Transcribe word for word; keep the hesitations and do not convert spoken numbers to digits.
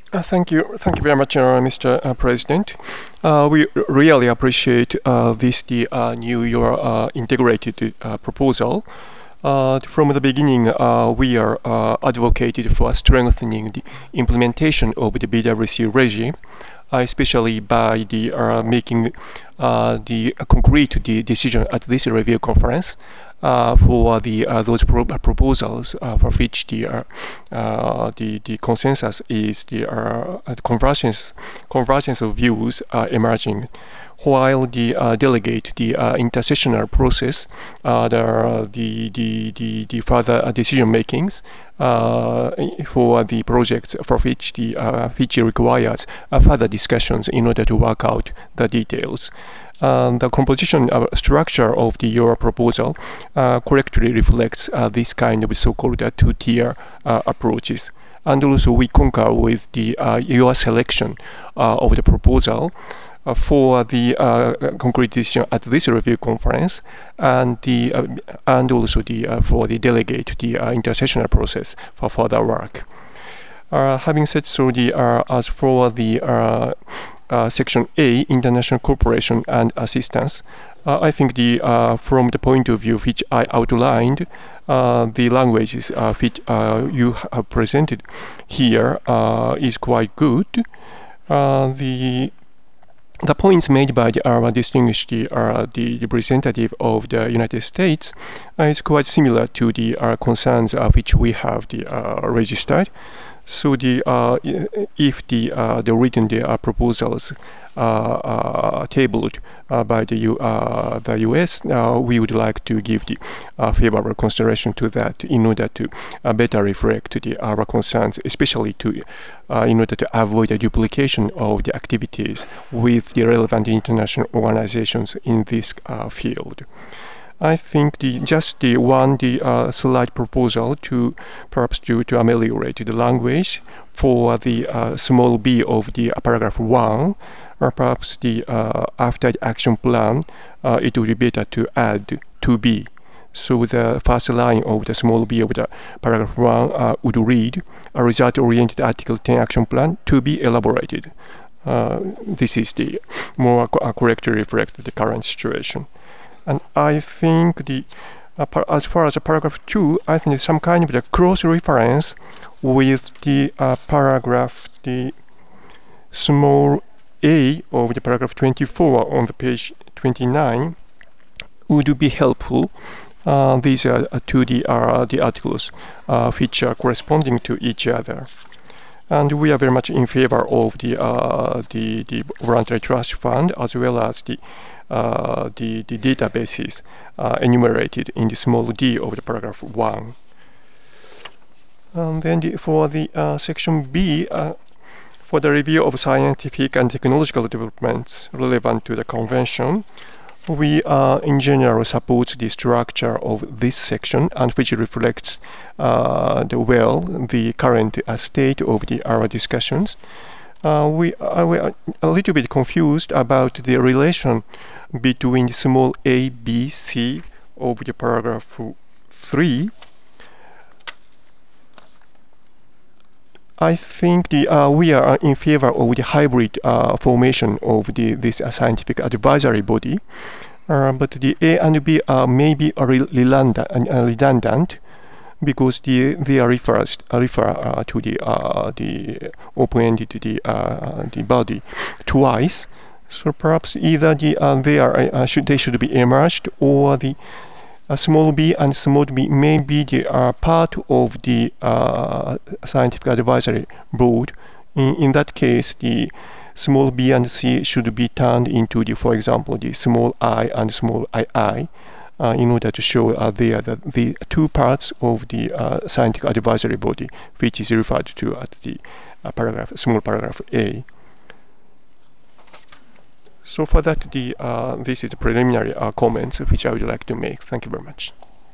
Uh, thank you. Thank you very much, uh, Mister Uh, President. Uh, we really appreciate uh, this the uh, new your uh, integrated uh, proposal. Uh, from the beginning, uh, we are uh, advocated for strengthening the implementation of the B W C regime, uh, especially by the uh, making uh, the concrete the decision at this review conference uh, for the uh, those pro proposals uh, for which the uh, uh, the the consensus is the, uh, the convergence convergence of views are emerging, while the uh, delegate the uh, intersessional process, uh, the, the, the, the, the further decision makings uh, for the projects for which the uh, which requires uh, further discussions in order to work out the details. Um, the composition uh, structure of the your proposal uh, correctly reflects uh, this kind of so-called uh, two-tier uh, approaches. And also we concur with the uh, your selection uh, of the proposal uh, for the uh, concrete decision at this review conference, and the uh, and also the uh, for the delegate the uh, intersessional process for further work. Uh, having said so, the uh, as for the uh, uh, section A, international cooperation and assistance, uh, I think the uh, from the point of view which I outlined, uh, the languages uh, which uh, you have presented here uh, is quite good. Uh, the the points made by the, our distinguished uh, the representative of the United States uh, is quite similar to the uh, concerns uh, which we have the, uh, registered. So the uh, if the uh, the written the, uh, proposals uh, uh, tabled uh, by the U, uh, the U S, uh, we would like to give the uh, favorable consideration to that in order to uh, better reflect the our concerns, especially to uh, in order to avoid a duplication of the activities with the relevant international organizations in this uh, field. I think the just the one the uh, slight proposal to perhaps to, to ameliorate the language for the uh, small b of the uh, paragraph one, or perhaps the uh, after the action plan, uh, it would be better to add to be. So the first line of the small b of the paragraph one uh, would read a result-oriented Article ten action plan to be elaborated. Uh, this is the more co- uh, correctly reflect the current situation. And I think the uh, as far as the paragraph two, I think some kind of the cross reference with the uh, paragraph the small a of the paragraph twenty-four on the page twenty-nine would be helpful. Uh, these are uh, two the, uh, the articles uh, which are corresponding to each other. And we are very much in favor of the uh, the, the voluntary trust fund as well as the uh, the, the databases uh, enumerated in the small d of the paragraph one. And then the, for the uh, section B, uh, for the review of scientific and technological developments relevant to the convention, we uh, in general support the structure of this section, and which reflects uh, the well the current uh, state of the our discussions. Uh, we, uh, we are a little bit confused about the relation between small a, b, c of the paragraph three. I think the, uh, we are in favor of the hybrid uh, formation of the, this uh, scientific advisory body, uh, but the A and B are maybe redundant, uh, redundant because the, they are refers, uh, refer uh, to the, uh, the open-ended the, uh, the body twice. So perhaps either the, uh, they, are, uh, should, they should be emerged, or the uh, small b and small b may be the, uh, part of the uh, scientific advisory board. In, in that case, the small b and c should be turned into the, for example, the small I and small ii, uh, in order to show uh, there that the two parts of the uh, scientific advisory body, which is referred to at the uh, paragraph, small paragraph A. So for that, the uh, this is the preliminary uh, comments which I would like to make. Thank you very much.